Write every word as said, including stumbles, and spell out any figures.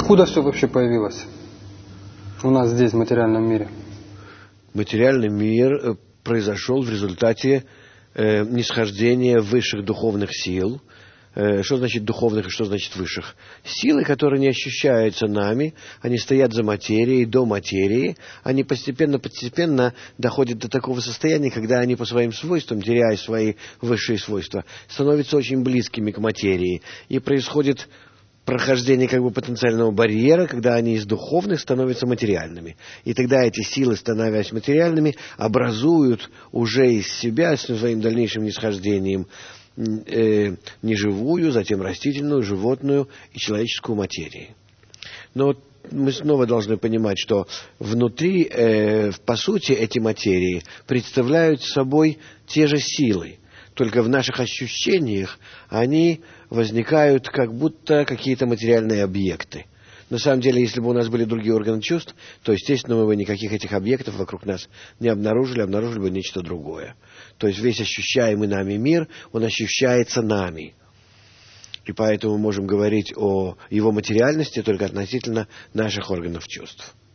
Откуда все вообще появилось у нас здесь, в материальном мире? Материальный мир произошел в результате э, нисхождения высших духовных сил. Э, что значит духовных и что значит высших? Силы, которые не ощущаются нами, они стоят за материей, до материи, они постепенно-постепенно доходят до такого состояния, когда они по своим свойствам, теряя свои высшие свойства, становятся очень близкими к материи. И происходит прохождение как бы потенциального барьера, когда они из духовных становятся материальными. И тогда эти силы, становясь материальными, образуют уже из себя, с своим дальнейшим нисхождением, э, неживую, затем растительную, животную и человеческую материю. Но мы снова должны понимать, что внутри, э, по сути, эти материи представляют собой те же силы. Только в наших ощущениях они возникают как будто какие-то материальные объекты. На самом деле, если бы у нас были другие органы чувств, то, естественно, мы бы никаких этих объектов вокруг нас не обнаружили, обнаружили бы нечто другое. То есть весь ощущаемый нами мир, он ощущается нами. И поэтому мы можем говорить о его материальности только относительно наших органов чувств.